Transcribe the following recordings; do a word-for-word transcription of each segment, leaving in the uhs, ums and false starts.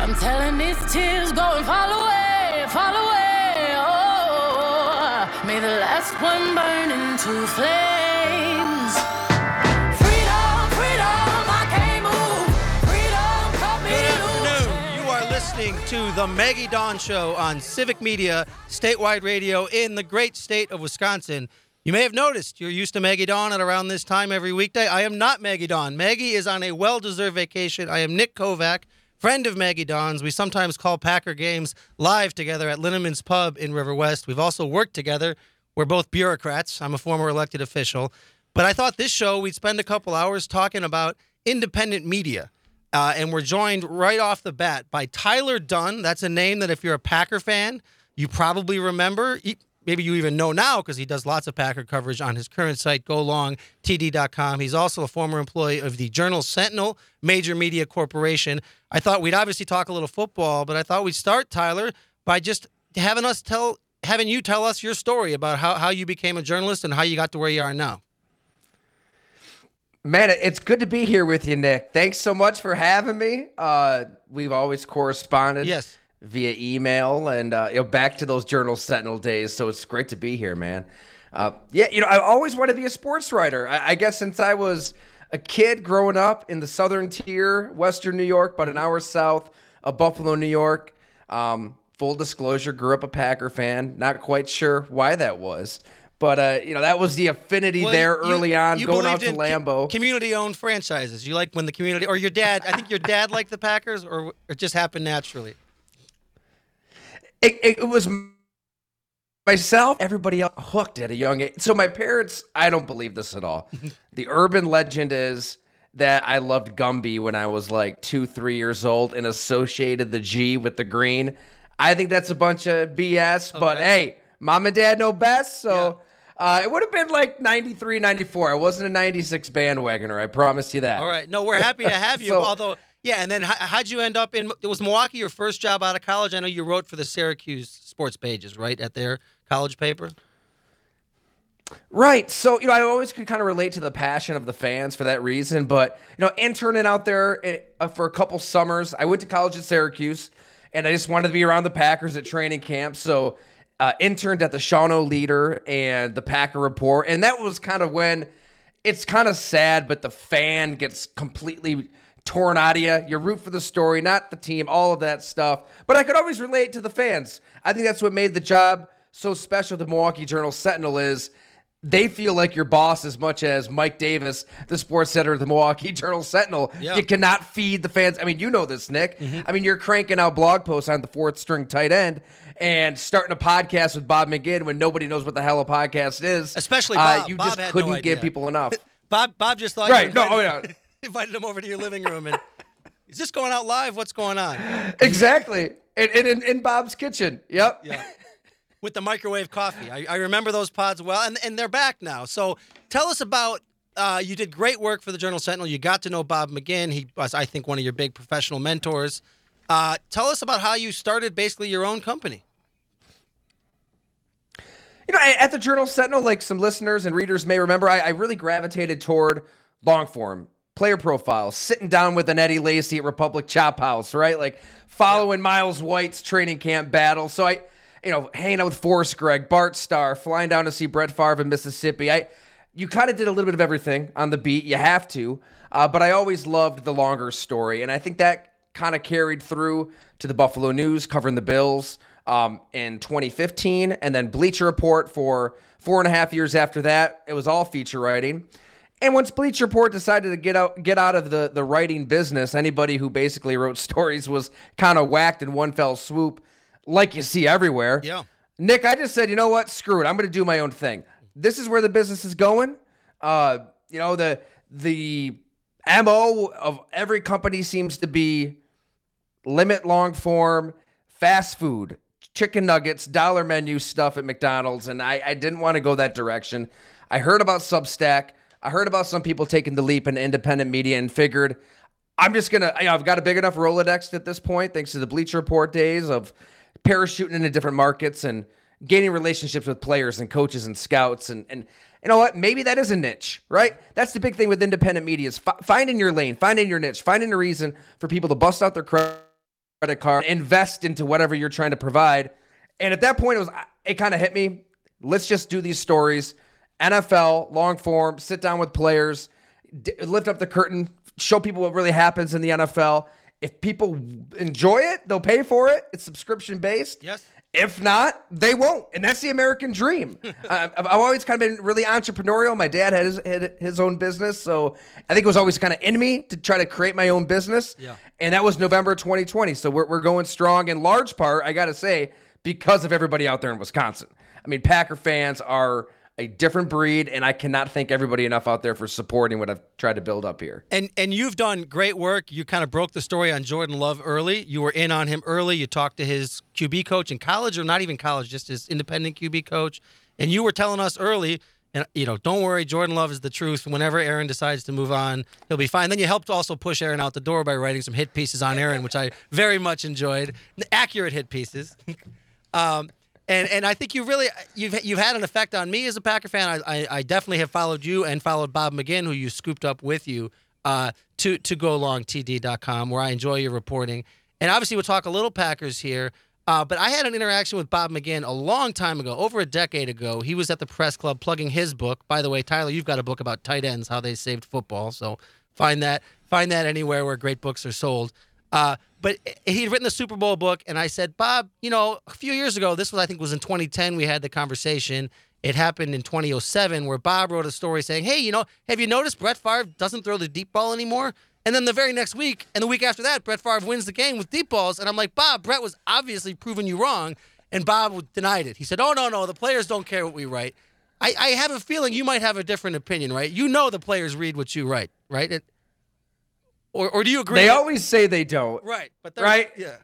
I'm telling these tears go and fall away, fall away. Oh, may the last one burn into flames. Freedom, freedom, I can't move. Freedom, cut me Good loose. afternoon. You are listening to the Maggie Dawn Show on Civic Media, statewide radio in the great state of Wisconsin. You may have noticed you're used to Maggie Dawn at around this time every weekday. I am not Maggie Dawn. Maggie is on a well-deserved vacation. I am Nick Kovac, friend of Maggie Dawn's. We sometimes call Packer games live together at Linneman's Pub in River West. We've also worked together. We're both bureaucrats. I'm a former elected official. But I thought this show we'd spend a couple hours talking about independent media. Uh, and we're joined right off the bat by Tyler Dunne. That's a name that if you're a Packer fan, you probably remember. He, Maybe you even know now because he does lots of Packer coverage on his current site, go long T D dot com. He's also a former employee of the Journal-Sentinel, major media corporation. I thought we'd obviously talk a little football, but I thought we'd start, Tyler, by just having us tell, having you tell us your story about how, how you became a journalist and how you got to where you are now. Man, it's good to be here with you, Nick. Thanks so much for having me. Uh, we've always corresponded. Yes. Via email and uh, you know, back to those Journal Sentinel days. So it's great to be here, man. Uh, yeah, you know, I always wanted to be a sports writer. I, I guess since I was a kid growing up in the southern tier, Western New York, about an hour south of Buffalo, New York. Um, full disclosure, grew up a Packer fan. Not quite sure why that was. But, uh, you know, that was the affinity Well, there you- early on, you going out believed to in Lambeau. co- community-owned franchises. You like when the community, or your dad, I think your dad liked the Packers, or it just happened naturally? It, it, it was myself, everybody else hooked at a young age. So my parents, I don't believe this at all. The urban legend is that I loved Gumby when I was like two, three years old and associated the G with the green. I think that's a bunch of B S, but Okay. hey, mom and dad know best. So uh, it would have been like ninety-three, ninety-four. I wasn't a ninety-six bandwagoner. I promise you that. All right. No, we're happy to have you. So- Although, yeah, and then how, how'd you end up in, it was Milwaukee your first job out of college? I know you wrote for the Syracuse sports pages, right, at their college paper? Right. So, you know, I always could kind of relate to the passion of the fans for that reason. But, you know, interning out there uh, for a couple summers, I went to college at Syracuse, and I just wanted to be around the Packers at training camp. So, uh, interned at the Shawano Leader and the Packer Report. And that was kind of when it's kind of sad, but the fan gets completely torn out of you. You root for the story, not the team, all of that stuff. But I could always relate to the fans. I think that's what made the job so special. The Milwaukee Journal-Sentinel is they feel like your boss as much as Mike Davis, the sports editor of the Milwaukee Journal-Sentinel. Yeah. You cannot feed the fans. I mean, you know this, Nick. Mm-hmm. I mean, you're cranking out blog posts on the fourth string tight end and starting a podcast with Bob McGinn when nobody knows what the hell a podcast is. Especially Bob. Uh, you Bob just had couldn't no give idea. people enough. Bob Bob just thought Right. you No, invited, oh, yeah. invited him over to your living room and, is this going out live? What's going on? Exactly. In, in, in Bob's kitchen. Yep. Yeah. With the microwave coffee. I, I remember those pods well, and, and they're back now. So tell us about, uh, you did great work for the Journal-Sentinel. You got to know Bob McGinn. He was, I think, one of your big professional mentors. Uh, tell us about how you started basically your own company. You know, at the Journal-Sentinel, like some listeners and readers may remember, I, I really gravitated toward long form, player profiles, sitting down with an Eddie Lacy at Republic Chop House, right? Like following Miles White's training camp battle. So I, you know, hanging out with Forrest Gregg, Bart Starr, flying down to see Brett Favre in Mississippi. I, you kind of did a little bit of everything on the beat. You have to. Uh, but I always loved the longer story. And I think that kind of carried through to the Buffalo News, covering the Bills um, in twenty fifteen. And then Bleacher Report for four and a half years after that. It was all feature writing. And once Bleacher Report decided to get out get out of the, the writing business, anybody who basically wrote stories was kind of whacked in one fell swoop, like you see everywhere. Yeah. Nick, I just said, you know what? Screw it. I'm going to do my own thing. This is where the business is going. Uh, you know, the the M O of every company seems to be limit long form, fast food, chicken nuggets, dollar menu stuff at McDonald's, and I, I didn't want to go that direction. I heard about Substack. I heard about some people taking the leap into independent media and figured I'm just going to, you know, I've got a big enough Rolodex at this point, thanks to the Bleacher Report days of parachuting into different markets and gaining relationships with players and coaches and scouts. And, and you know what? Maybe that is a niche, right? That's the big thing with independent media is fi- finding your lane, finding your niche, finding a reason for people to bust out their crowd credit card, invest into whatever you're trying to provide. And at that point, it was it kind of hit me. Let's just do these stories. N F L, long form, sit down with players, d- lift up the curtain, show people what really happens in the N F L. If people enjoy it, they'll pay for it. It's subscription based. Yes. If not, they won't. And that's the American dream. uh, I've always kind of been really entrepreneurial. My dad had his, had his own business. So I think it was always kind of in me to try to create my own business. Yeah. And that was November twenty twenty. So we're, we're going strong in large part, I got to say, because of everybody out there in Wisconsin. I mean, Packer fans are a different breed, and I cannot thank everybody enough out there for supporting what I've tried to build up here. And and you've done great work. You kind of broke the story on Jordan Love early. You were in on him early. You talked to his Q B coach in college, or not even college, just his independent Q B coach. And you were telling us early, and you know, don't worry, Jordan Love is the truth. Whenever Aaron decides to move on, he'll be fine. Then you helped also push Aaron out the door by writing some hit pieces on Aaron, which I very much enjoyed. Accurate hit pieces. um, And and I think you really you've you've had an effect on me as a Packer fan. I I, I definitely have followed you and followed Bob McGinn, who you scooped up with you, uh, to to go long T D dot com, where I enjoy your reporting. And obviously, we'll talk a little Packers here. Uh, but I had an interaction with Bob McGinn a long time ago, over a decade ago. He was at the press club plugging his book. By the way, Tyler, you've got a book about tight ends, how they saved football. So find that find that anywhere where great books are sold. Uh, but he'd written the Super Bowl book, and I said, Bob, you know, a few years ago, this was, I think, was in twenty ten, we had the conversation. It happened in twenty oh seven, where Bob wrote a story saying, hey, you know, have you noticed Brett Favre doesn't throw the deep ball anymore? And then the very next week, and the week after that, Brett Favre wins the game with deep balls. And I'm like, Bob, Brett was obviously proving you wrong. And Bob denied it. He said, oh, no, no, the players don't care what we write. I, I have a feeling you might have a different opinion, right? You know the players read what you write, right? It, Or, or do you agree? They always say they don't. Right. But right? Yeah.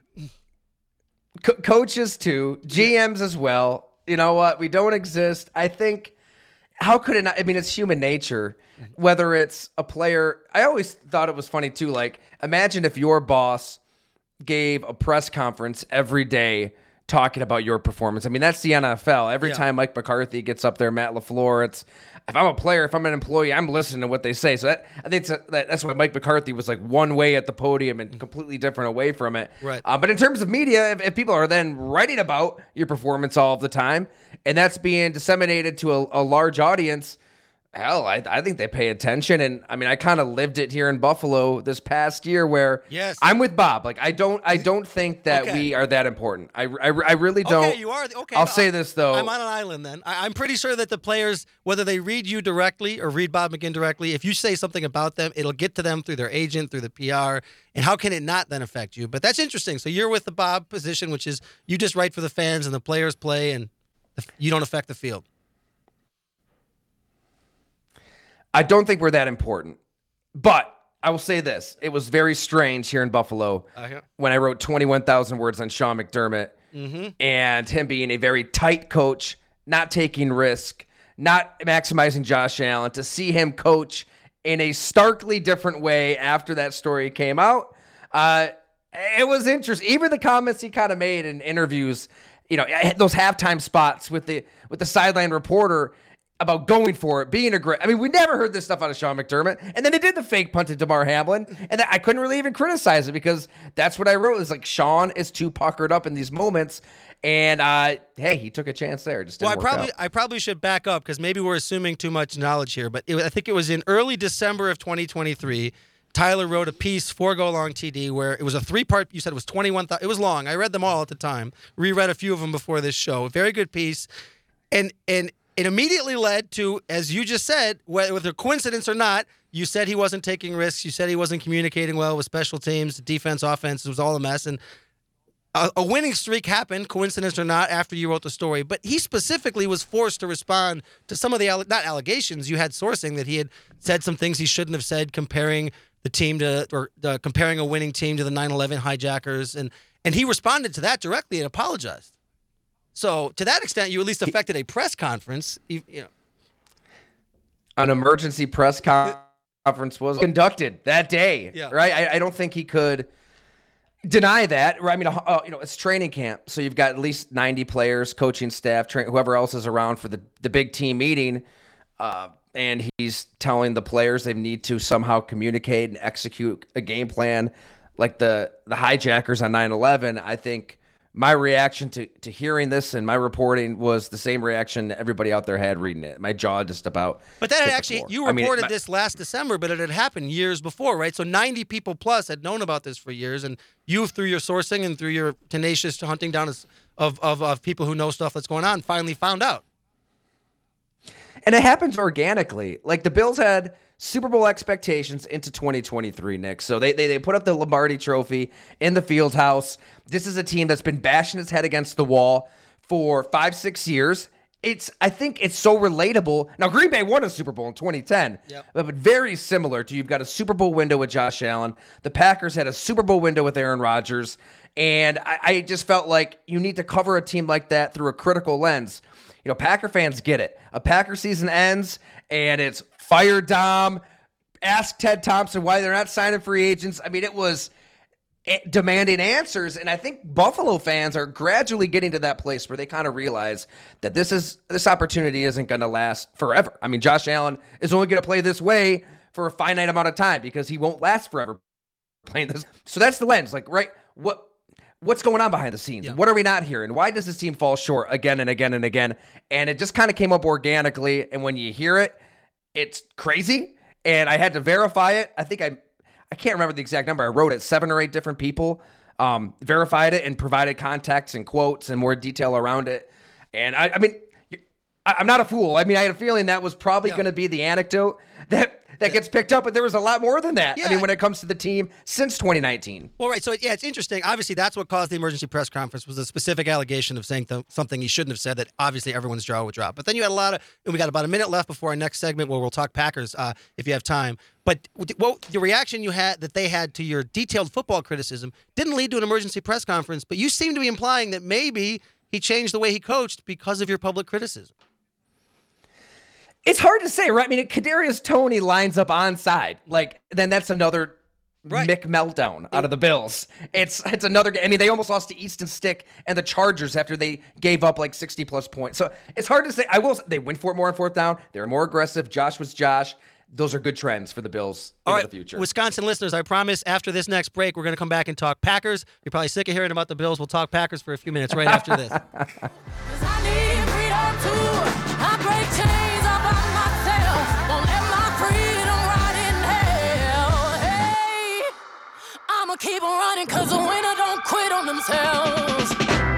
Co- coaches too, G Ms as well. You know what? We don't exist. I think, how could it not? I mean, it's human nature. Whether it's a player, I always thought it was funny too. Like, imagine if your boss gave a press conference every day talking about your performance. I mean, that's the N F L. Every Yeah. time Mike McCarthy gets up there, Matt LaFleur, it's, if I'm a player, if I'm an employee, I'm listening to what they say. So that, I think it's a, that, that's why Mike McCarthy was like one way at the podium and completely different away from it. Right. Uh, but in terms of media, if, if people are then writing about your performance all of the time, and that's being disseminated to a, a large audience, hell, I, I think they pay attention. And I mean, I kind of lived it here in Buffalo this past year, where Yes. I'm with Bob. Like, I don't, I don't think that Okay. we are that important. I, I, I really don't. Okay, you are. Okay, I'll but say I'm- this though. I'm on an island then. I, I'm pretty sure that the players, whether they read you directly or read Bob McGinn directly, if you say something about them, it'll get to them through their agent, through the P R. And how can it not then affect you? But that's interesting. So you're with the Bob position, which is you just write for the fans and the players play, and you don't affect the field. I don't think we're that important. But I will say this. It was very strange here in Buffalo Uh-huh. when I wrote twenty-one thousand words on Sean McDermott Mm-hmm. and him being a very tight coach, not taking risk, not maximizing Josh Allen, to see him coach in a starkly different way after that story came out. Uh, it was interesting. Even the comments he kind of made in interviews, you know, those halftime spots with the with the sideline reporter about going for it, being aggressive. I mean, we never heard this stuff out of Sean McDermott. And then they did the fake punt to DeMar Hamlin, and I couldn't really even criticize it because that's what I wrote. It's like, Sean is too puckered up in these moments. And uh, hey, he took a chance there. It just didn't Well, I work probably out. I probably should back up because maybe we're assuming too much knowledge here. But it, I think it was in early December of twenty twenty-three. Tyler wrote a piece for Go Long T D where it was a three-part. You said it was twenty-one. It was long. I read them all at the time. Reread a few of them before this show. Very good piece, and and it immediately led to, as you just said, whether a coincidence or not, you said he wasn't taking risks. You said he wasn't communicating well with special teams, defense, offense. It was all a mess, and a, a winning streak happened, coincidence or not, after you wrote the story. But he specifically was forced to respond to some of the, alle- not allegations, you had sourcing that he had said some things he shouldn't have said, comparing the team to, or uh, comparing a winning team to the nine eleven hijackers. And, and he responded to that directly and apologized. So to that extent, you at least affected a press conference. You, you know, An emergency press con- conference was conducted that day, Yeah. right? I, I don't think he could deny that. Right? I mean, uh, you know, it's training camp, so you've got at least ninety players, coaching staff, tra- whoever else is around for the, the big team meeting, uh, and he's telling the players they need to somehow communicate and execute a game plan like the the hijackers on nine eleven, I think my reaction to, to hearing this and my reporting was the same reaction everybody out there had reading it. My jaw just about. But that had hit the actually, floor. you I mean, reported my- this last December, but it had happened years before, right? So ninety people plus had known about this for years, and you, through your sourcing and through your tenacious hunting down of, of, of people who know stuff that's going on, finally found out. And it happens organically. Like the Bills had Super Bowl expectations into twenty twenty-three, Nick. So they, they they put up the Lombardi Trophy in the field house. This is a team that's been bashing its head against the wall for five, six years. It's I think it's so relatable. Now, Green Bay won a Super Bowl in twenty ten, Yep. but, but very similar to you've got a Super Bowl window with Josh Allen. The Packers had a Super Bowl window with Aaron Rodgers. And I, I just felt like you need to cover a team like that through a critical lens. You know, Packer fans get it. A Packer season ends, and it's fire Dom, ask Ted Thompson why they're not signing free agents. I mean, it was it, demanding answers, and I think Buffalo fans are gradually getting to that place where they kind of realize that this is this opportunity isn't going to last forever. I mean, Josh Allen is only going to play this way for a finite amount of time because he won't last forever playing this. So that's the lens. Like, right, what? What's going on behind the scenes? Yeah. What are we not hearing? Why does this team fall short again and again and again? And it just kind of came up organically. And when you hear it, it's crazy. And I had to verify it. I think I, I can't remember the exact number. I wrote it. Seven or eight different people um, verified it and provided context and quotes and more detail around it. And I, I mean, I, I'm not a fool. I mean, I had a feeling that was probably Yeah. going to be the anecdote that that gets picked up, but there was a lot more than that. I Yeah. mean, when it comes to the team since twenty nineteen. Well, right. So, yeah, it's interesting. Obviously, that's what caused the emergency press conference was a specific allegation of saying th- something he shouldn't have said that obviously everyone's jaw would drop. But then you had a lot of, and we got about a minute left before our next segment where we'll talk Packers uh, if you have time. But well, the reaction you had that they had to your detailed football criticism didn't lead to an emergency press conference, but you seem to be implying that maybe he changed the way he coached because of your public criticism. It's hard to say, right? I mean, Kadarius Toney lines up onside. Like, then that's another Right. Mick meltdown out of the Bills. It's it's another. I mean, they almost lost to Easton Stick and the Chargers after they gave up like sixty plus points. So it's hard to say. I will. They went for it more on fourth down. They were more aggressive. Josh was Josh. Those are good trends for the Bills All in right, the future. Wisconsin listeners, I promise after this next break, we're going to come back and talk Packers. You're probably sick of hearing about the Bills. We'll talk Packers for a few minutes right after this. 'Cause I need freedom too. I break chains all by myself. Won't let my freedom rot in hell. Hey, I'ma keep on running 'cause the winner don't quit on themselves.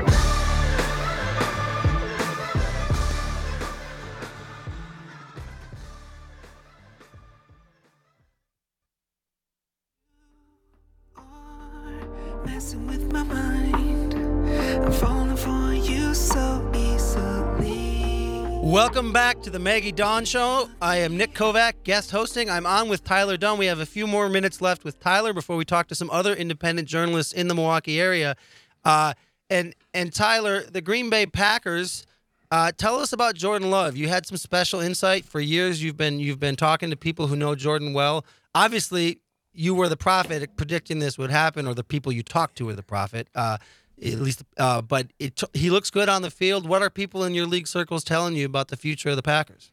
Messing with my mind. I'm falling for you so easily. Welcome back to the Maggie Dawn Show. I am Nick Kovac, guest hosting. I'm on with Tyler Dunn. We have a few more minutes left with Tyler before we talk to some other independent journalists in the Milwaukee area. Uh, and and Tyler, the Green Bay Packers. Uh, tell us about Jordan Love. You had some special insight for years. You've been you've been talking to people who know Jordan well. Obviously, you were the prophet at predicting this would happen, or the people you talked to were the prophet. Uh, at least, uh, but it, he looks good on the field. What are people in your league circles telling you about the future of the Packers?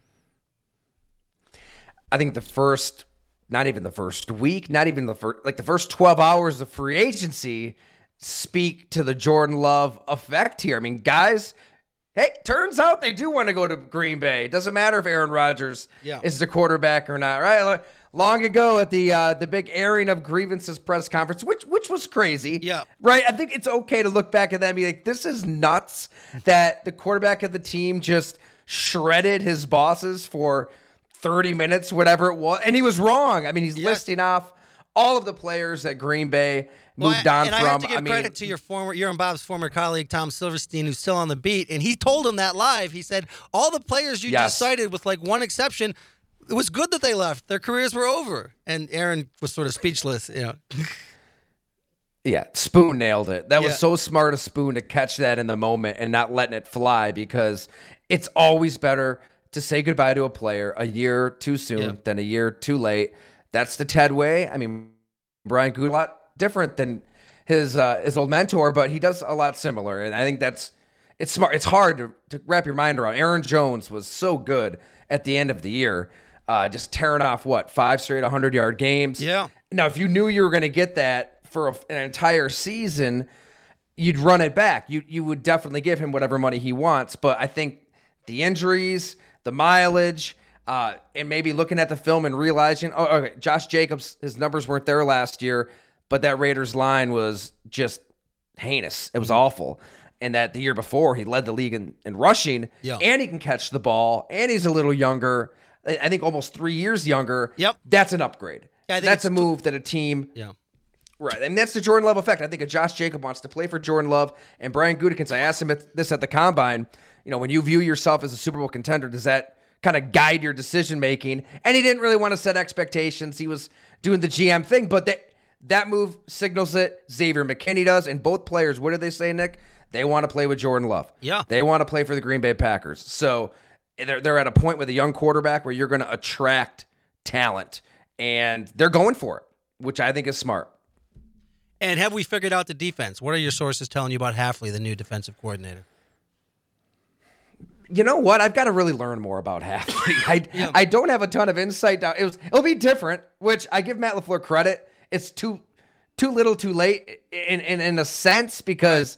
I think the first, not even the first week, not even the first, like the first twelve hours of free agency speak to the Jordan Love effect here. I mean, guys, hey, turns out they do want to go to Green Bay. It doesn't matter if Aaron Rodgers Yeah. is the quarterback or not, right? Like, long ago at the uh, the big airing of grievances press conference, which which was crazy. Yeah. Right? I think it's okay to look back at that and be like, this is nuts that the quarterback of the team just shredded his bosses for thirty minutes, whatever it was. And he was wrong. I mean, he's Yeah. listing off all of the players that Green Bay Well, moved I- on and from. I have to give I mean, credit to your former, your and Bob's former colleague Tom Silverstein, who's still on the beat, and he told him that live. He said all the players you Yes. just cited, with like one exception, it was good that they left. Their careers were over, and Aaron was sort of speechless. You know, Yeah, Spoon nailed it. That Yeah. was so smart of Spoon to catch that in the moment and not letting it fly, because it's always better to say goodbye to a player a year too soon Yeah. than a year too late. That's the Ted way. I mean, Brian Good, a lot different than his uh, his old mentor, but he does a lot similar. And I think that's it's smart. It's hard to, to wrap your mind around. Aaron Jones was so good at the end of the year, uh, just tearing off what five straight hundred yard games. Yeah. Now, if you knew you were going to get that for a, an entire season, you'd run it back. You you would definitely give him whatever money he wants. But I think the injuries, the mileage, uh, and maybe looking at the film and realizing, oh, okay, Josh Jacobs, his numbers weren't there last year, but that Raiders line was just heinous. It was awful. And that the year before, he led the league in, in rushing, Yeah. and he can catch the ball, and he's a little younger. I I think almost three years younger. Yep. That's an upgrade. Yeah, I think That's it's a move that a team Yeah. Right, and that's the Jordan Love effect. I think if Josh Jacob wants to play for Jordan Love and Brian Gutekunst, I asked him at, this at the Combine, you know, when you view yourself as a Super Bowl contender, does that kind of guide your decision-making? And he didn't really want to set expectations. He was doing the G M thing, but that, that move signals it. Xavier McKinney does, and both players, what did they say, Nick? They want to play with Jordan Love. Yeah. They want to play for the Green Bay Packers. So they're, they're at a point with a young quarterback where you're going to attract talent, and they're going for it, which I think is smart. And have we figured out the defense? What are your sources telling you about Hafley, the new defensive coordinator? You know what? I've got to really learn more about Hafley. I Yeah. I don't have a ton of insight down. It was it'll be different, which I give Matt LaFleur credit. It's too too little, too late in in, in a sense, because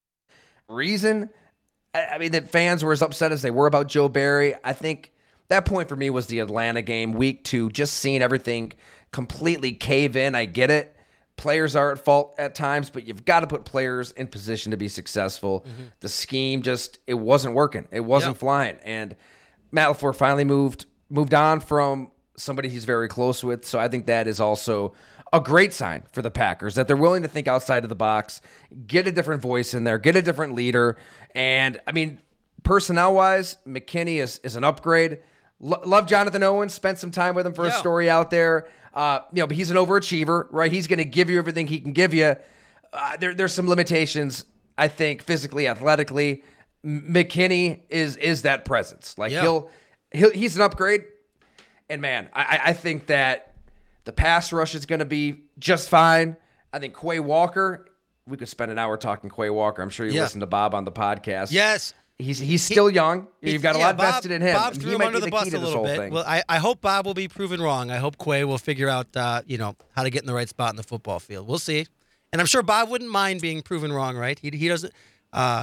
reason I, I mean that fans were as upset as they were about Joe Barry. I think that point for me was the Atlanta game, week two, just seeing everything completely cave in. I get it. Players are at fault at times, but you've got to put players in position to be successful. Mm-hmm. The scheme just, it wasn't working. It wasn't Yep. flying. And Matt LaFleur finally moved moved on from somebody he's very close with. So I think that is also a great sign for the Packers, that they're willing to think outside of the box, get a different voice in there, get a different leader. And, I mean, personnel-wise, McKinney is, is an upgrade. Lo- love Jonathan Owens, spent some time with him for Yeah. a story out there. Uh, you know, but he's an overachiever, right? He's going to give you everything he can give you. Uh, there, there's some limitations, I think, physically, athletically. M- McKinney is is that presence. Like Yeah. he'll, he'll he's an upgrade. And man, I, I think that the pass rush is going to be just fine. I think Quay Walker. We could spend an hour talking Quay Walker. I'm sure you Yeah. listen to Bob on the podcast. Yes. He's he's still young. You've got a Yeah, lot Bob- vested in him. Bob and threw he him might under be the the key bus to a this little whole bit. thing. Well, I, I hope Bob will be proven wrong. I hope Quay will figure out, uh, you know, how to get in the right spot in the football field. We'll see. And I'm sure Bob wouldn't mind being proven wrong, right? He he doesn't. Uh,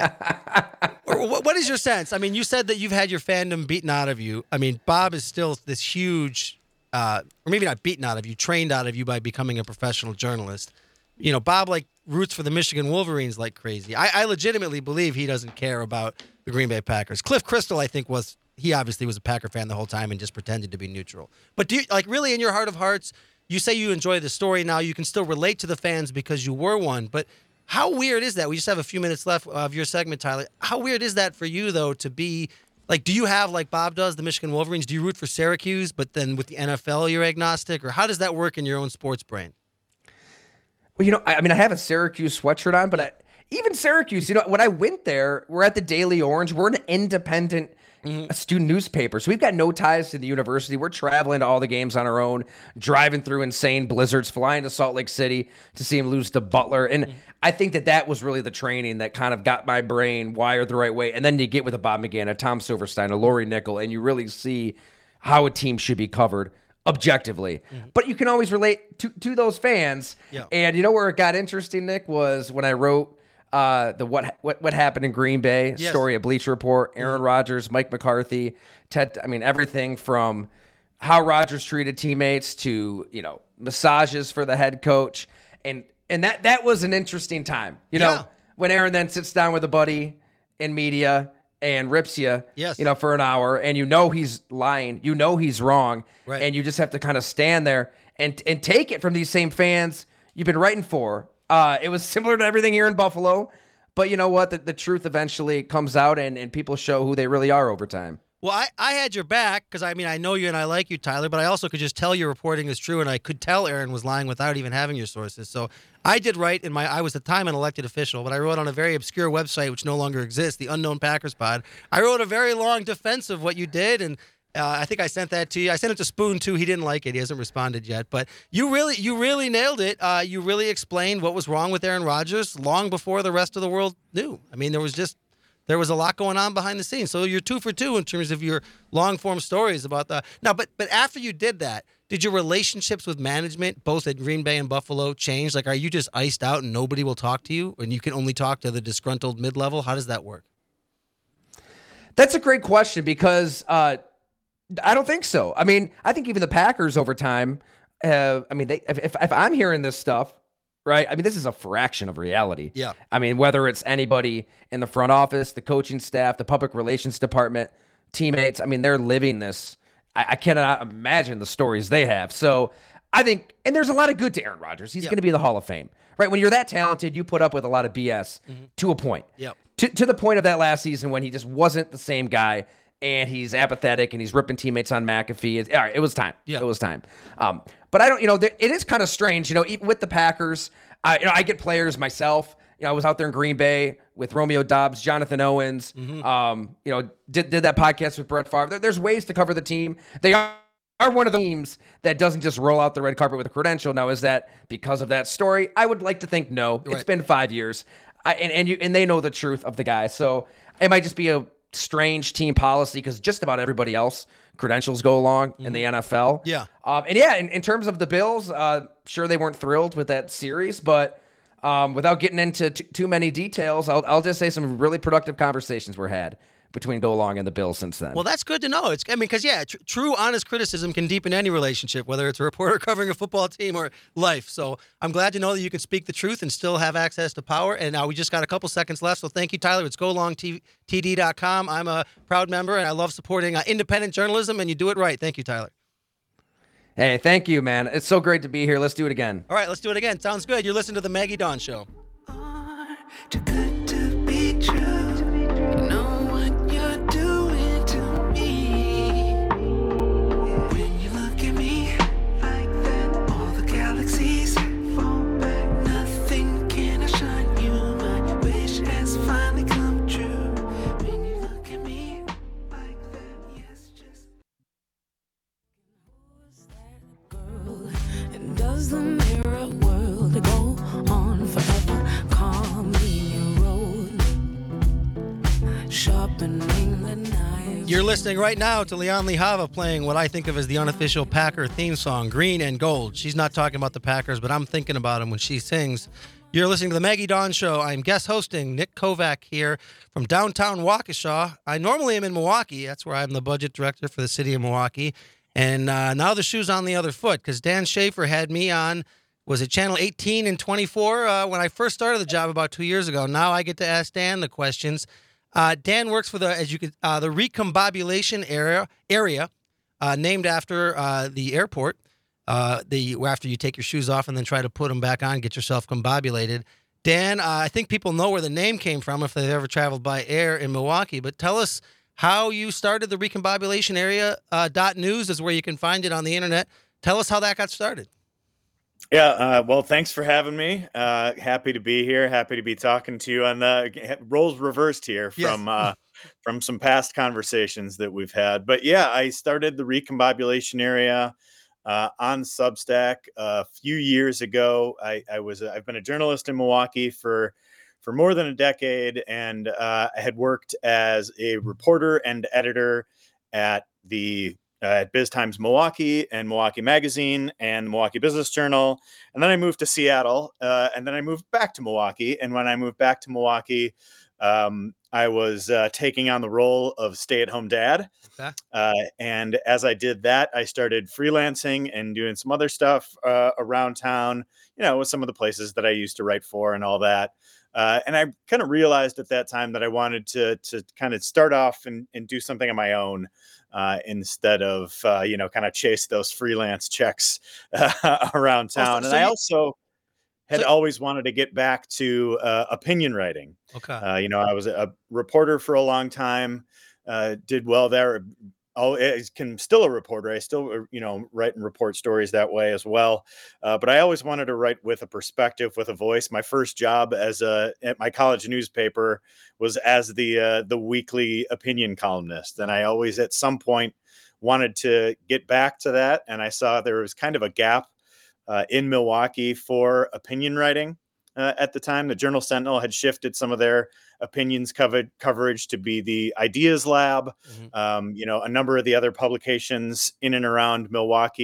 or what, what is your sense? I mean, you said that you've had your fandom beaten out of you. I mean, Bob is still this huge, uh, or maybe not beaten out of you, trained out of you by becoming a professional journalist. You know, Bob like roots for the Michigan Wolverines like crazy. I, I legitimately believe he doesn't care about the Green Bay Packers. Cliff Crystal, I think, was he obviously was a Packer fan the whole time and just pretended to be neutral. But do you, like, really, in your heart of hearts, you say you enjoy the story now. You can still relate to the fans because you were one. But how weird is that? We just have a few minutes left of your segment, Tyler. How weird is that for you, though, to be like, do you have, like Bob does, the Michigan Wolverines? Do you root for Syracuse, but then with the N F L, you're agnostic? Or how does that work in your own sports brain? Well, you know, I, I mean, I have a Syracuse sweatshirt on, but I, even Syracuse, you know, when I went there, we're at the Daily Orange. We're an independent mm-hmm. student newspaper, so we've got no ties to the university. We're traveling to all the games on our own, driving through insane blizzards, flying to Salt Lake City to see him lose to Butler. And mm-hmm. I think that that was really the training that kind of got my brain wired the right way. And then you get with a Bob McGann, a Tom Silverstein, a Lori Nickel, and you really see how a team should be covered objectively. Mm-hmm. But you can always relate to, to those fans. Yeah. And you know where it got interesting, Nick, was when I wrote uh, the what, what what happened in Green Bay yes. story at Bleacher Report, Aaron mm-hmm. Rodgers, Mike McCarthy, Ted, I mean, everything from how Rodgers treated teammates to, you know, massages for the head coach. And and that that was an interesting time. You know, yeah. when Aaron then sits down with a buddy in media and rips you, yes. you know, for an hour, and you know he's lying, you know he's wrong, right. and you just have to kind of stand there and and take it from these same fans you've been writing for. Uh, it was similar to everything here in Buffalo, but you know what? The, the truth eventually comes out, and, and people show who they really are over time. Well, I, I had your back because, I mean, I know you and I like you, Tyler, but I also could just tell your reporting is true, and I could tell Aaron was lying without even having your sources. So I did write in my, I was at the time an elected official, but I wrote on a very obscure website which no longer exists, the Unknown Packers Pod. I wrote a very long defense of what you did, and uh, I think I sent that to you. I sent it to Spoon, too. He didn't like it. He hasn't responded yet. But you really you really nailed it. Uh, you really explained what was wrong with Aaron Rodgers long before the rest of the world knew. I mean, there was just... There was a lot going on behind the scenes. So you're two for two in terms of your long-form stories about the... Now, but but after you did that, Did your relationships with management, both at Green Bay and Buffalo, change? Like, are you just iced out and nobody will talk to you, and you can only talk to the disgruntled mid-level? How does that work? That's a great question because uh, I don't think so. I mean, I think even the Packers over time, uh, I mean, they, if, if, if I'm hearing this stuff, right, I mean, this is a fraction of reality. Yeah. I mean, whether it's anybody in the front office, the coaching staff, the public relations department, teammates, I mean, they're living this. I, I cannot imagine the stories they have. So I think, and there's a lot of good to Aaron Rodgers. He's Yep. going to be in the Hall of Fame, right? When you're that talented, you put up with a lot of B S Mm-hmm. to a point. Yep. To, to the point of that last season when he just wasn't the same guy and he's apathetic and he's ripping teammates on McAfee. It, all right, it was time. Yeah. It was time. Um, but I don't, you know, there, it is kind of strange, you know, even with the Packers, I, you know, I get players myself. You know, I was out there in Green Bay with Romeo Dobbs, Jonathan Owens. Mm-hmm. Um, you know, did did that podcast with Brett Favre. There, there's ways to cover the team. They are, are one of the teams that doesn't just roll out the red carpet with a credential. Now, is that because of that story? I would like to think no. Right. It's been five years, I, and and you and they know the truth of the guy. So it might just be a strange team policy because just about everybody else credentials go along in the N F L. Yeah. Um, and yeah, in, in terms of the Bills, uh, sure they weren't thrilled with that series, but um, without getting into t- too many details, I'll, I'll just say some really productive conversations were had between Go Long and the Bills since then. Well, that's good to know. It's, I mean, because, yeah, tr- true, honest criticism can deepen any relationship, whether it's a reporter covering a football team or life. So I'm glad to know that you can speak the truth and still have access to power. And now we just got a couple seconds left. So thank you, Tyler. It's go long t d dot com. I'm a proud member, and I love supporting uh, independent journalism, and you do it right. Thank you, Tyler. Hey, thank you, man. It's so great to be here. Let's do it again. All right, let's do it again. Sounds good. You're listening to The Maggie Dawn Show. Are too good to be true. You know what you're doing to me. When you look at me like that, all the galaxies fall back. Nothing can outshine you. My wish has finally come true. When you look at me like that, yes, just. And does the mirror world go on forever? Calmly road, sharpening the knife. You're listening right now to Leon Lehava playing what I think of as the unofficial Packer theme song, Green and Gold. She's not talking about the Packers, but I'm thinking about them when she sings. You're listening to The Maggie Dawn Show. I'm guest hosting Nick Kovac here from downtown Waukesha. I normally am in Milwaukee. That's where I'm the budget director for the city of Milwaukee. And uh, now the shoe's on the other foot because Dan Schaefer had me on, was it Channel eighteen and twenty-four uh, when I first started the job about two years ago. Now I get to ask Dan the questions. Uh, Dan works for the, as you could, uh, the recombobulation area, area uh, named after uh, the airport. Uh, the after you take your shoes off and then try to put them back on, get yourself combobulated. Dan, uh, I think people know where the name came from if they've ever traveled by air in Milwaukee. But tell us how you started the recombobulation area. Uh, dot news is where you can find it on the internet. Tell us how that got started. Yeah, uh, well, thanks for having me. Uh, happy to be here. Happy to be talking to you on the roles reversed here Yes. from uh, from some past conversations that we've had. But yeah, I started the recombobulation area uh, on Substack a few years ago. I, I was a, I've been a journalist in Milwaukee for for more than a decade, and uh, I had worked as a reporter and editor at the uh, at Biz Times Milwaukee and Milwaukee Magazine and the Milwaukee Business Journal. And then I moved to Seattle, uh, and then I moved back to Milwaukee. And when I moved back to Milwaukee, um, I was uh, taking on the role of stay-at-home dad. Okay. Uh, and as I did that, I started freelancing and doing some other stuff uh, around town, you know, with some of the places that I used to write for and all that. Uh, and I kind of realized at that time that I wanted to to kind of start off and, and do something on my own uh, instead of, uh, you know, kind of chase those freelance checks uh, around town. so and I you- also had so- always wanted to get back to uh, opinion writing. Okay. Uh, you know, I was a reporter for a long time, uh, did well there. Oh, I can still a reporter. I still, you know, write and report stories that way as well. Uh, but I always wanted to write with a perspective, with a voice. My first job as a at my college newspaper was as the uh, the weekly opinion columnist, and I always at some point wanted to get back to that. And I saw there was kind of a gap uh, in Milwaukee for opinion writing. Uh, at the time, the Journal Sentinel had shifted some of their opinions covered coverage to be the Ideas Lab. Mhm. Um, you know, a number of the other publications in and around Milwaukee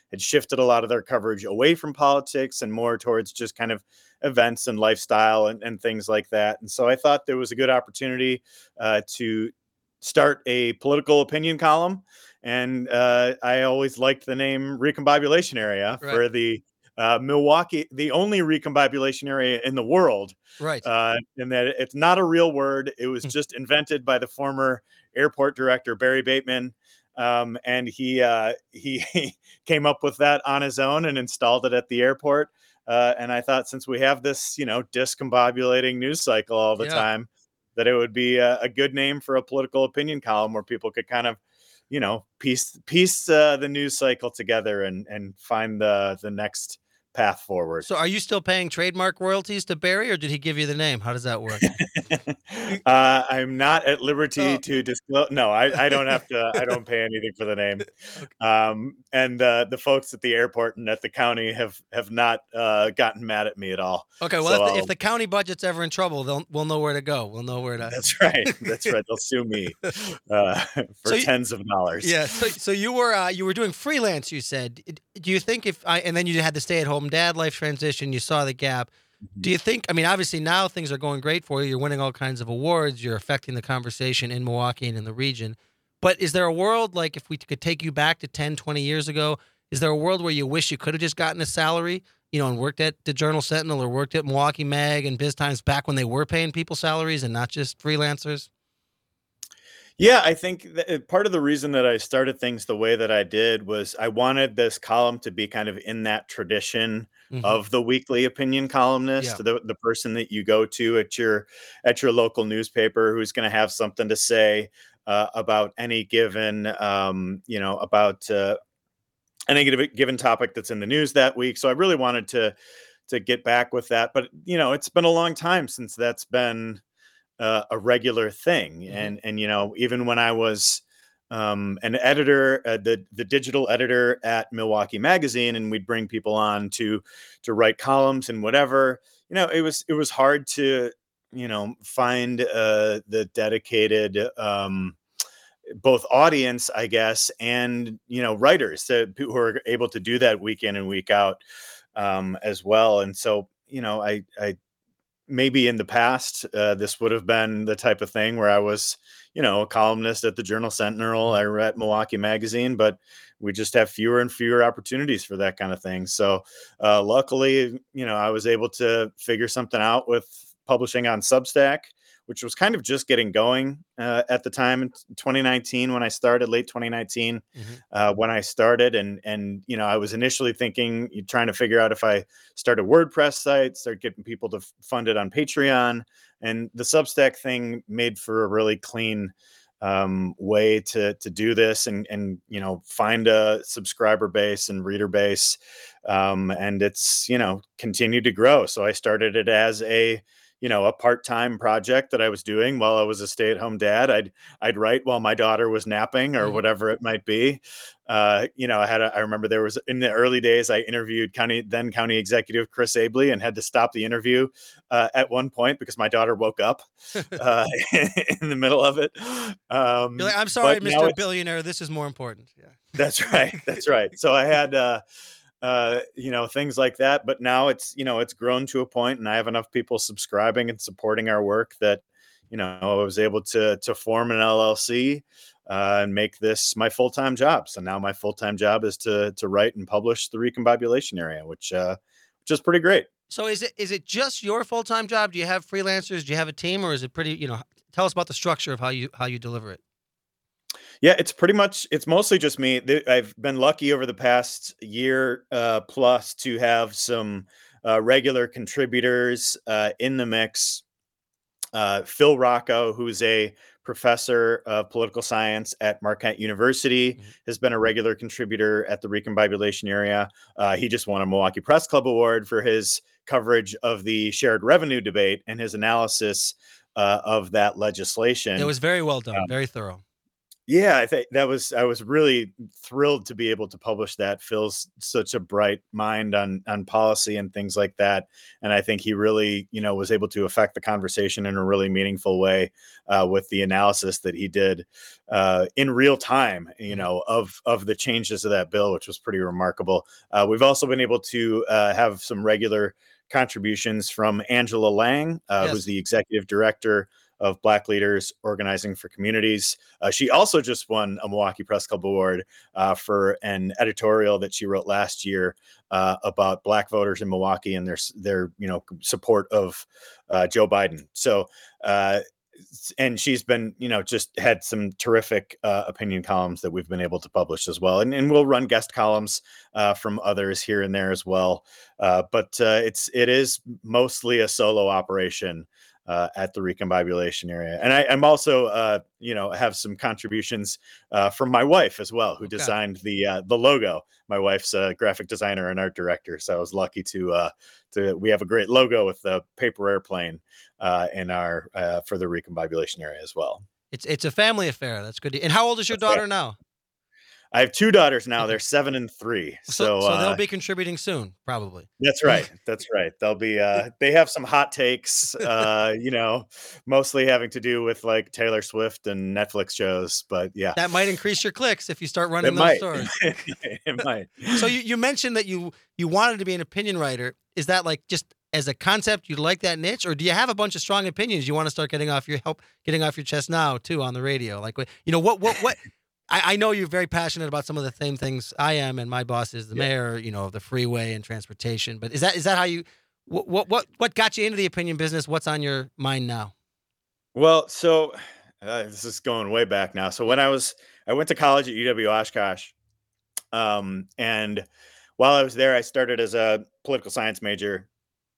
had shifted a lot of their coverage away from politics and more towards just kind of events and lifestyle and, and things like that. And so I thought there was a good opportunity uh, to start a political opinion column. And uh, I always liked the name Recombobulation Area Right. for the uh, Milwaukee, the only recombobulation area in the world. Right. Uh, and that it's not a real word. It was just invented by the former airport director, Barry Bateman. Um, and he, uh, he came up with that on his own and installed it at the airport. Uh, and I thought, since we have this, you know, discombobulating news cycle all the Yeah. time, that it would be a, a good name for a political opinion column where people could kind of, you know, piece piece uh, the news cycle together and and find the the next path forward. So are you still paying trademark royalties to Barry, or did he give you the name? How does that work? uh, I'm not at liberty Oh. to disclose. No, I, I don't have to. I don't pay anything for the name. Um, and uh, the folks at the airport and at the county have have not uh, gotten mad at me at all. Okay, well, So if, the, I'll- if the county budget's ever in trouble, they'll we'll know where to go. We'll know where to. That's right. That's right. They'll sue me uh, for So you- tens of dollars. Yeah. So, so you were uh, you were doing freelance. You said. Do you think if I and then you had the stay at home dad life transition? You saw the gap. Do you think? I mean, obviously now things are going great for you. You're winning all kinds of awards. You're affecting the conversation in Milwaukee and in the region. But is there a world, like if we could take you back to ten, twenty years ago, is there a world where you wish you could have just gotten a salary, you know, and worked at the Journal Sentinel or worked at Milwaukee Mag and Biz Times back when they were paying people salaries and not just freelancers? Yeah, I think that part of the reason that I started things the way that I did was I wanted this column to be kind of in that tradition Mhm. of the weekly opinion columnist, Yeah. the the person that you go to at your at your local newspaper who's going to have something to say uh, about any given um, you know about uh, any given given topic that's in the news that week. So I really wanted to to get back with that, but you know it's been a long time since that's been uh, a regular thing. Mhm. And and you know even when I was um, an editor, uh, the the digital editor at Milwaukee Magazine, and we'd bring people on to to write columns and whatever. You know, it was it was hard to you know find uh, the dedicated um, both audience, I guess, and you know writers that who are able to do that week in and week out um, as well. And so you know, I I maybe in the past, uh, this would have been the type of thing where I was, you know, a columnist at the Journal Sentinel or at Milwaukee Magazine, but we just have fewer and fewer opportunities for that kind of thing. So, uh, luckily, you know, I was able to figure something out with publishing on Substack, which was kind of just getting going uh, at the time in twenty nineteen when I started, late twenty nineteen Mhm. uh, when I started. And, and, you know, I was initially thinking, trying to figure out if I start a WordPress site, start getting people to f- fund it on Patreon. And the Substack thing made for a really clean um, way to, to do this and, and, you know, find a subscriber base and reader base. Um, and it's, you know, continued to grow. So I started it as a, you know, a part-time project that I was doing while I was a stay-at-home dad. I'd I'd write while my daughter was napping or Mhm. whatever it might be. Uh, you know, I had a, I remember there was in the early days I interviewed county then county executive Chris Abley and had to stop the interview uh, at one point because my daughter woke up uh, in the middle of it. Um, You're like, I'm sorry, but now Mister it's- Billionaire. This is more important. Yeah. that's right. That's right. So I had, uh, uh, you know, things like that. But now it's, you know, it's grown to a point, and I have enough people subscribing and supporting our work that, you know, I was able to to form an L L C uh, and make this my full time job. So now my full time job is to to write and publish the Recombobulation Area, which uh, which is pretty great. So is it is it just your full time job? Do you have freelancers? Do you have a team, or is it pretty? You know, tell us about the structure of how you how you deliver it. Yeah, it's pretty much, it's mostly just me. Th- I've been lucky over the past year uh, plus to have some uh, regular contributors uh, in the mix. Uh, Phil Rocco, who's a professor of political science at Marquette University, Mhm. has been a regular contributor at the Recombobulation Area. Uh, he just won a Milwaukee Press Club Award for his coverage of the shared revenue debate and his analysis uh, of that legislation. It was very well done, Um, very thorough. Yeah, I think that was I was really thrilled to be able to publish that. Phil's such a bright mind on on policy and things like that, and I think he really, you know, was able to affect the conversation in a really meaningful way uh, with the analysis that he did uh, in real time, you know, of of the changes of that bill, which was pretty remarkable. Uh, we've also been able to uh, have some regular contributions from Angela Lang, uh, Yes. who's the executive director of Black Leaders Organizing for Communities. Uh, she also just won a Milwaukee Press Club Award uh, for an editorial that she wrote last year uh, about Black voters in Milwaukee and their their you know support of uh, Joe Biden. So, uh, and she's been you know just had some terrific uh, opinion columns that we've been able to publish as well, and and we'll run guest columns uh, from others here and there as well. Uh, but uh, it's it is mostly a solo operation. Uh, at the Recombobulation area. And I, I'm also, uh, you know, have some contributions uh, from my wife as well, who Okay. designed the uh, the logo. My wife's a graphic designer and art director, so I was lucky to uh, to we have a great logo with the paper airplane uh, in our uh, for the Recombobulation area as well. It's it's a family affair. That's good. to- And how old is your That's right. daughter now? I have two daughters now. Okay. They're seven and three. So, So, so uh, they'll be contributing soon, probably. That's right. That's right. They'll be uh they have some hot takes, uh, you know, mostly having to do with like Taylor Swift and Netflix shows, but yeah. That might increase your clicks if you start It running those might. stores. It might. So you, you mentioned that you you wanted to be an opinion writer. Is that like just as a concept you like that niche, or do you have a bunch of strong opinions you want to start getting off your help getting off your chest now too on the radio? Like what- you know what what what I, I know you're very passionate about some of the same things I am, and my boss is the Yeah. mayor, you know, of the freeway and transportation. But is that is that how you what what what what got you into the opinion business? What's on your mind now? Well, so uh, this is going way back now. So when I was I went to college at U W Oshkosh. Um, and while I was there, I started as a political science major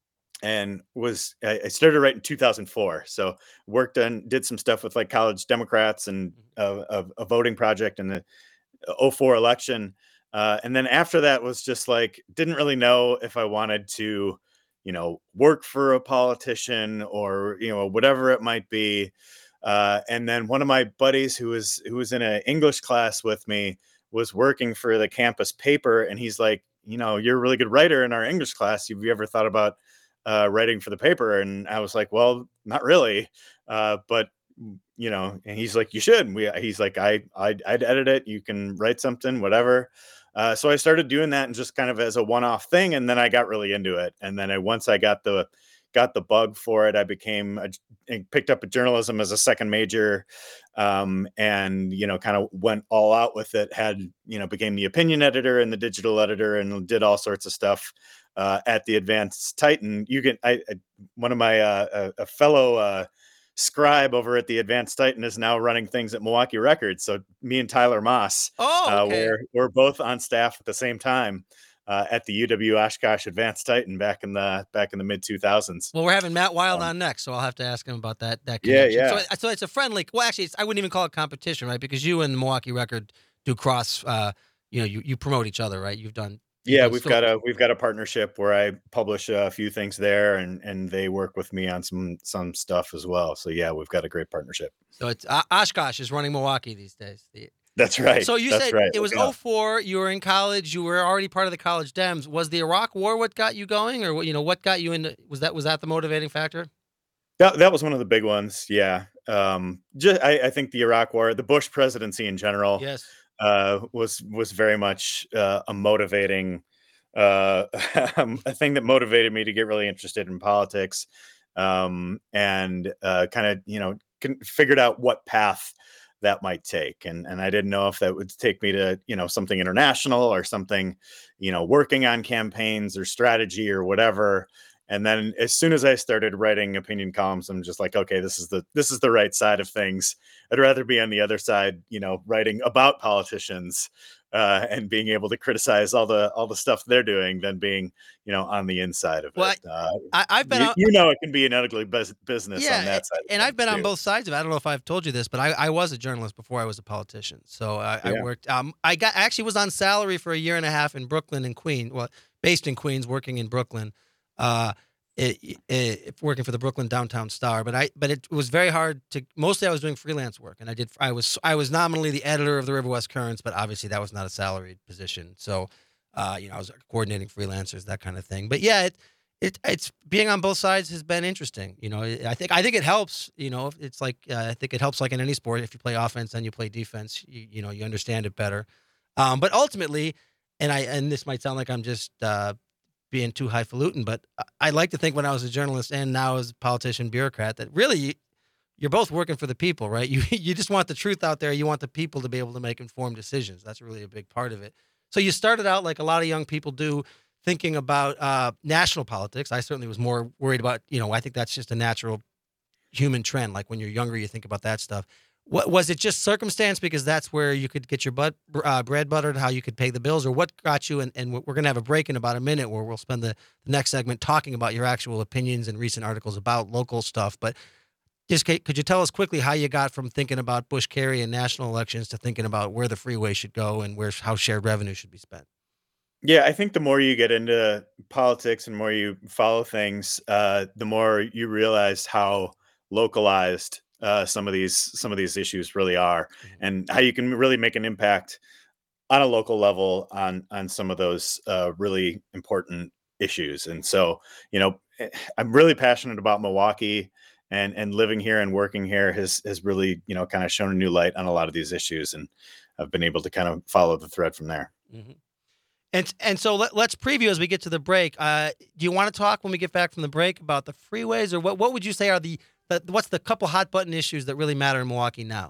and was I I started right in two thousand four. So worked on did some stuff with like college Democrats and uh, a, a voting project in the oh four election. Uh, and then after that was just like didn't really know if I wanted to, you know, work for a politician or you know whatever it might be. Uh, and then one of my buddies who was who was in an English class with me was working for the campus paper, and he's like, you know, you're a really good writer in our English class. Have you ever thought about uh, writing for the paper? And I was like, well, not really, uh, but you know. And he's like, you should. And we, he's like, I, I'd, I'd edit it. You can write something, whatever. Uh, so I started doing that and just kind of as a one-off thing, and then I got really into it. And then I, once I got the got the bug for it, I became a, and picked up a journalism as a second major, um, and you know, kind of went all out with it. Had you know, became the opinion editor and the digital editor, and did all sorts of stuff uh, at the Advanced Titan. You can, I, I one of my uh, a, a fellow uh, scribe over at the Advanced Titan is now running things at Milwaukee Records. So me and Tyler Moss, Oh, uh, okay. we're we're both on staff at the same time. Uh, at the U W Oshkosh Advanced Titan back in the back in the mid two thousands. Well, we're having Matt Wild Um, on next, so I'll have to ask him about that. That Yeah, connection. yeah. So, so it's a friendly. Well, actually, it's, I wouldn't even call it competition, right? Because you and Milwaukee Record do cross. Uh, you know, you, you promote each other, right? You've done. you've Yeah, done we've so- got a we've got a partnership where I publish a few things there, and and they work with me on some some stuff as well. So yeah, we've got a great partnership. So it's uh, Oshkosh is running Milwaukee these days. The- That's right. So you That's said right. it was Look out. oh four. You were in college. You were already part of the college Dems. Was the Iraq War what got you going, or what? You know, what got you into? Was that was that the motivating factor? That that was one of the big ones. Yeah. Um. Just I, I think the Iraq War, the Bush presidency in general, Yes. uh, was was very much uh, a motivating uh, a thing that motivated me to get really interested in politics, um, and uh, kind of you know con- figured out what path that might take, and and I didn't know if that would take me to you know something international or something, you know, working on campaigns or strategy or whatever. And then as soon as I started writing opinion columns, I'm just like, okay, this is the this is the right side of things. I'd rather be on the other side, you know, writing about politicians uh, and being able to criticize all the all the stuff they're doing than being, you know, on the inside of Well, it. Uh, I, I've been you, on, you know, it can be an ugly bus- business yeah, on that side. of and I've things, been on too. both sides of it. I don't know if I've told you this, but I, I was a journalist before I was a politician. So I, I Yeah. worked. Um, I got I actually was on salary for a year and a half in Brooklyn and Queens. Well, based in Queens, working in Brooklyn. Uh, it, it, working for the Brooklyn Downtown Star, but I but it was very hard to. Mostly, I was doing freelance work, and I did. I was I was nominally the editor of the River West Currents, but obviously that was not a salaried position. So, uh, you know, I was coordinating freelancers, that kind of thing. But yeah, it it it's being on both sides has been interesting. You know, I think I think it helps. You know, it's like uh, I think it helps like in any sport. If you play offense and you play defense, you, you know, you understand it better. Um, but ultimately, and I and this might sound like I'm just. Uh, being too highfalutin, but I like to think when I was a journalist and now as a politician bureaucrat that really you, you're both working for the people, right? You you just want the truth out there. You want the people to be able to make informed decisions. That's really a big part of it. So you started out like a lot of young people do, thinking about uh, national politics. I certainly was more worried about, you know, I think that's just a natural human trend. Like when you're younger, you think about that stuff. What was it just circumstance because that's where you could get your butt, uh, bread buttered, how you could pay the bills, or what got you? And, and we're going to have a break in about a minute where we'll spend the, the next segment talking about your actual opinions and recent articles about local stuff. But just could you tell us quickly how you got from thinking about Bush Kerry and national elections to thinking about where the freeway should go and where how shared revenue should be spent? Yeah, I think the more you get into politics and more you follow things, uh, the more you realize how localized uh, some of these some of these issues really are, and how you can really make an impact on a local level on on some of those uh, really important issues. And so, you know, eh, I'm really passionate about Milwaukee, and and living here and working here has has really, you know, kind of shown a new light on a lot of these issues, and I've been able to kind of follow the thread from there. Mm-hmm. And and so let, let's preview as we get to the break. Uh, do you want to talk when we get back from the break about the freeways, or what? What would you say are the, the what's the couple hot button issues that really matter in Milwaukee now?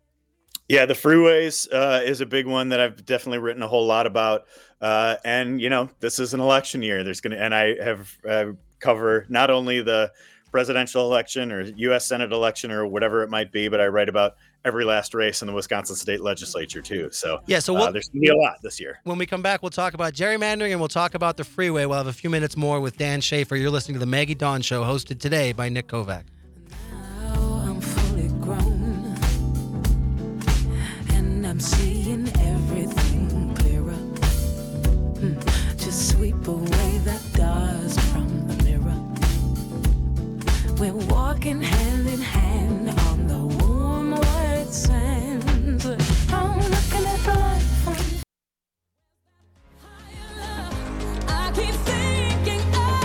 Yeah, the freeways uh, is a big one that I've definitely written a whole lot about. Uh, and you know, this is an election year. There's gonna and I have uh, cover not only the presidential election or U S Senate election or whatever it might be, but I write about every last race in the Wisconsin state legislature too. So yeah, so we'll, uh, there's gonna be a lot this year. When we come back, we'll talk about gerrymandering and we'll talk about the freeway. We'll have a few minutes more with Dan Schaefer. You're listening to the Maggie Dawn Show, hosted today by Nick Kovac. Now I'm fully grown, and I'm seeing everything clearer. Hmm. Just sweep away that dust from the mirror. We're walking hand in hand on the warm white sands. I'm looking at the light from higher love. I keep thinking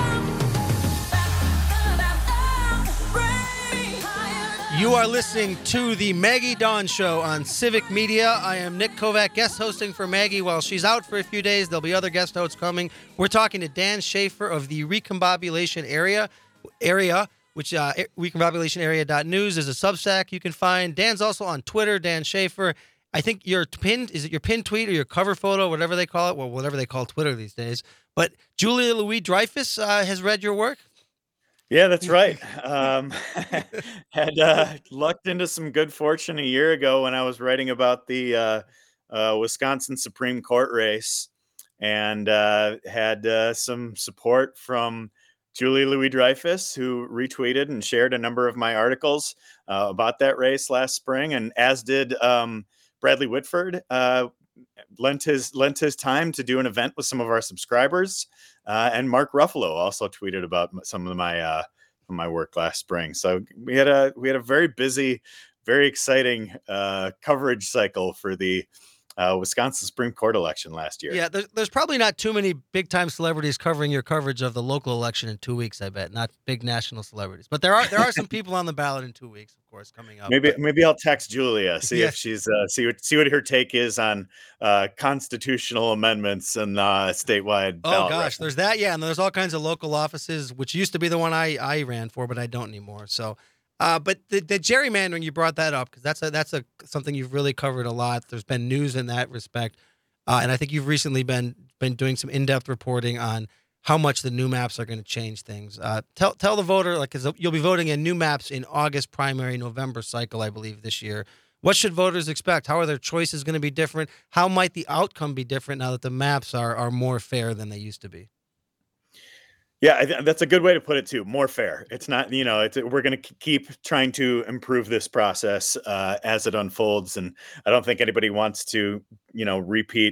of You are listening to the Maggie Dawn Show on Civic Media. I am Nick Kovac, guest hosting for Maggie while she's out for a few days. There'll be other guest hosts coming. We're talking to Dan Schaefer of the Recombobulation Area, area which uh, recombobulation area dot news is a Substack you can find. Dan's also on Twitter, Dan Schaefer. I think your pinned, is it your pinned tweet or your cover photo, whatever they call it? Well, whatever they call Twitter these days. But Julia Louis-Dreyfus uh, has read your work. Yeah, that's right. Um, had uh, lucked into some good fortune a year ago when I was writing about the uh, uh, Wisconsin Supreme Court race, and uh, had uh, some support from Julie Louis-Dreyfus, who retweeted and shared a number of my articles uh, about that race last spring, and as did um, Bradley Whitford. Uh, lent his lent his time to do an event with some of our subscribers, uh, and Mark Ruffalo also tweeted about some of my uh, my work last spring. So we had a we had a very busy, very exciting uh, coverage cycle for the uh, Wisconsin Supreme Court election last year. Yeah, there's, there's probably not too many big time celebrities covering your coverage of the local election in two weeks. I bet not big national celebrities, but there are there are some people on the ballot in two weeks, of course, coming up. Maybe but, maybe I'll text Julia, see Yeah. if she's uh, see what see what her take is on uh, constitutional amendments and uh, statewide. Oh ballot gosh, referendum. there's that. Yeah, and there's all kinds of local offices, which used to be the one I, I ran for, but I don't anymore. So, uh, but the, the gerrymandering, you brought that up because that's a that's a something you've really covered a lot. There's been news in that respect, uh, and I think you've recently been been doing some in-depth reporting on how much the new maps are going to change things. Uh, tell tell the voter, like, because you'll be voting in new maps in August primary, November cycle, I believe, this year. What should voters expect? How are their choices going to be different? How might the outcome be different now that the maps are are more fair than they used to be? Yeah, I th- that's a good way to put it too. More fair. It's not, you know, it's we're going to keep trying to improve this process uh, as it unfolds, and I don't think anybody wants to, you know, repeat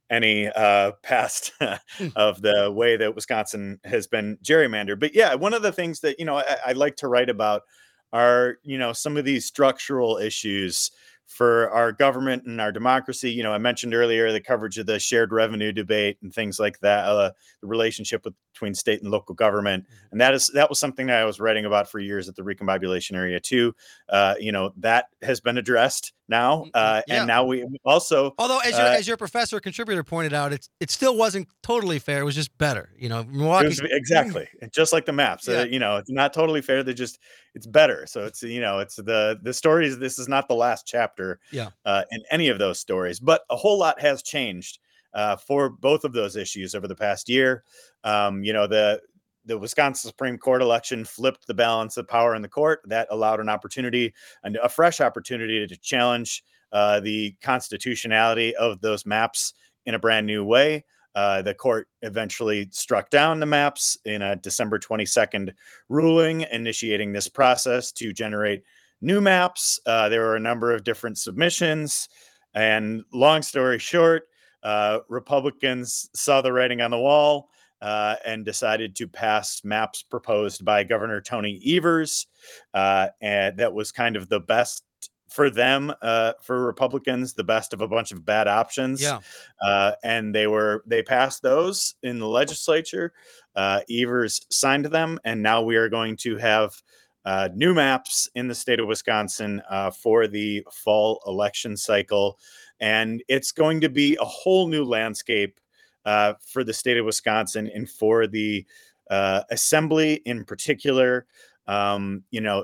any uh, past of the way that Wisconsin has been gerrymandered. But yeah, one of the things that, you know, I, I like to write about are, you know, some of these structural issues for our government and our democracy. You know, I mentioned earlier the coverage of the shared revenue debate and things like that, uh, the relationship with, between state and local government. And that is, that was something that I was writing about for years at the recombobulation area too. Uh, you know, that has been addressed now. Uh, Yeah. and now we also, Although, as your uh, as your professor contributor pointed out, it's it still wasn't totally fair. It was just better. You know, it Milwaukee. was- exactly, just like the maps, Yeah. uh, you know, it's not totally fair. They're just, it's better. So it's, you know, it's the, the stories, this is not the last chapter Yeah. uh, in any of those stories, but a whole lot has changed uh, for both of those issues over the past year. Um, you know, the, the Wisconsin Supreme Court election flipped the balance of power in the court. That allowed an opportunity, and a fresh opportunity to challenge uh, the constitutionality of those maps in a brand new way. Uh, the court eventually struck down the maps in a December twenty-second ruling, initiating this process to generate new maps. Uh, there were a number of different submissions, and long story short, uh, Republicans saw the writing on the wall uh, and decided to pass maps proposed by Governor Tony Evers. Uh, and that was kind of the best for them, uh, for Republicans, the best of a bunch of bad options. Yeah. Uh, and they were, they passed those in the legislature. Uh, Evers signed them, and now we are going to have uh, new maps in the state of Wisconsin uh, for the fall election cycle. And it's going to be a whole new landscape uh, for the state of Wisconsin and for the uh, assembly in particular. Um, you know,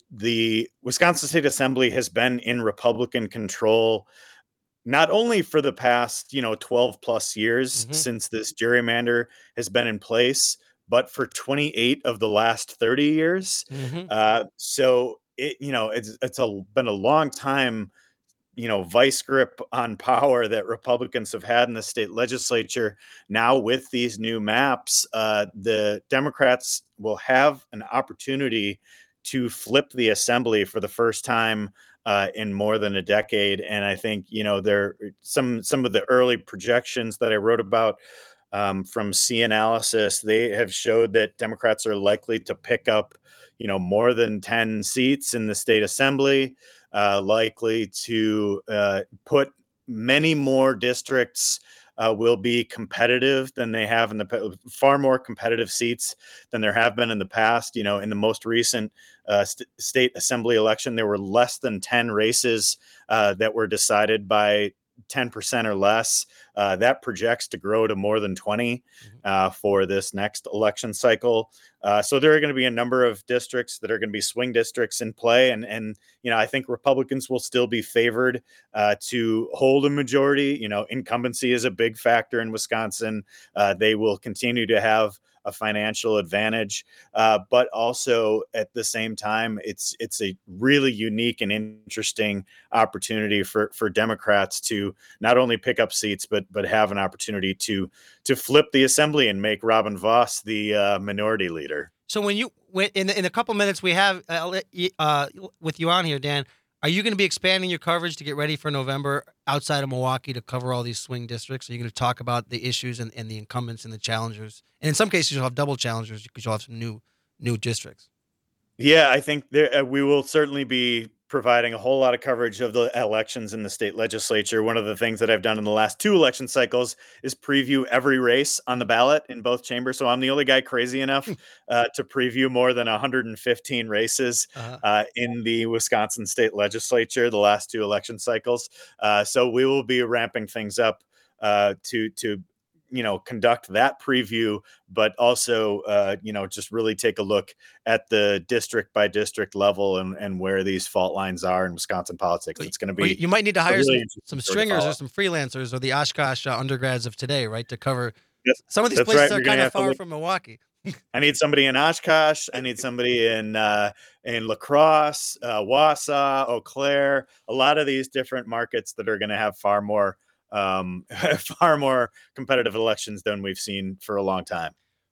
the Wisconsin State Assembly has been in Republican control not only for the past, you know, twelve plus years Mhm. since this gerrymander has been in place, but for twenty-eight of the last thirty years. Mhm. Uh, so it, you know, it's it's a, been a long time, you know, vice grip on power that Republicans have had in the state legislature. Now with these new maps, uh, the Democrats will have an opportunity to flip the assembly for the first time uh, in more than a decade. And I think, you know, there some some of the early projections that I wrote about um, from C Analysis, they have showed that Democrats are likely to pick up, you know, more than ten seats in the state assembly, uh, likely to uh, put many more districts uh, will be competitive than they have in the pa- far more competitive seats than there have been in the past. You know, in the most recent uh, st- state assembly election, there were less than ten races uh, that were decided by ten percent or less. Uh, that projects to grow to more than twenty uh, for this next election cycle. Uh, so there are going to be a number of districts that are going to be swing districts in play. And, and you know, I think Republicans will still be favored uh, to hold a majority. You know, incumbency is a big factor in Wisconsin. Uh, they will continue to have a financial advantage, uh, but also at the same time, it's it's a really unique and interesting opportunity for for Democrats to not only pick up seats, but but have an opportunity to to flip the assembly and make Robin Voss the uh, minority leader. So when you when in the, in a couple minutes we have uh, uh, with you on here, Dan, are you going to be expanding your coverage to get ready for November outside of Milwaukee to cover all these swing districts? Are you going to talk about the issues and, and the incumbents and the challengers? And in some cases, you'll have double challengers because you'll have some new new districts. Yeah, I think there, uh, we will certainly be providing a whole lot of coverage of the elections in the state legislature. One of the things that I've done in the last two election cycles is preview every race on the ballot in both chambers. So I'm the only guy crazy enough uh, to preview more than one hundred fifteen races Uh-huh. uh, in the Wisconsin state legislature the last two election cycles. Uh, so we will be ramping things up uh, to to you know conduct that preview, but also uh, you know just really take a look at the district by district level and and where these fault lines are in Wisconsin politics. It's going to Or you be you might need to hire really some, interesting some story to stringers follow. or some freelancers or the Oshkosh uh, undergrads of today, right, to cover. Yes, Some of these that's places right. are You're gonna kind of have to far look- from Milwaukee. I need somebody in Oshkosh. I need somebody in uh, in La Crosse, uh, Wausau, Eau Claire. A lot of these different markets that are going to have far more um, far more competitive elections than we've seen for a long time.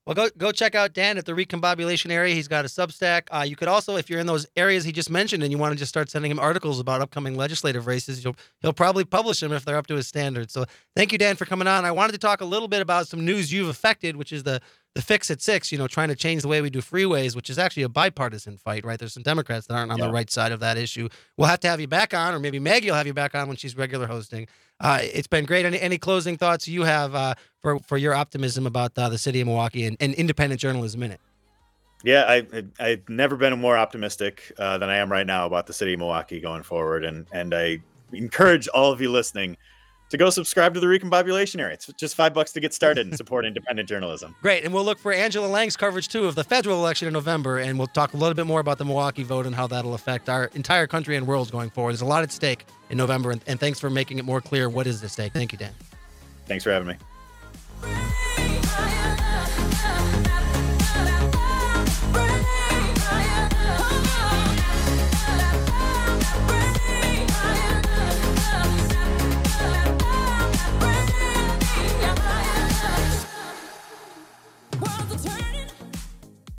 Well, go go check out Dan at the Recombobulation area. He's got a Substack. Uh, you could also, if you're in those areas he just mentioned and you want to just start sending him articles about upcoming legislative races, he'll, he'll probably publish them if they're up to his standards. So thank you, Dan, for coming on. I wanted to talk a little bit about some news you've affected, which is the the Fix at Six, you know, trying to change the way we do freeways, which is actually a bipartisan fight, right? There's some Democrats that aren't on Yeah. the right side of that issue. We'll have to have you back on, or maybe Maggie will have you back on when she's regular hosting. Uh, it's been great. Any, any closing thoughts you have uh, for, for your optimism about uh, the city of Milwaukee and, and independent journalism in it? Yeah, I, I I've never been more optimistic uh, than I am right now about the city of Milwaukee going forward, and and I encourage all of you listening to go subscribe to the Recombobulation Area. It's just five bucks to get started and support independent journalism. Great. And we'll look for Angela Lang's coverage, too, of the federal election in November, and we'll talk a little bit more about the Milwaukee vote and how that'll affect our entire country and world going forward. There's a lot at stake in November, and, and thanks for making it more clear what is at stake. Thank you, Dan. Thanks for having me. Free.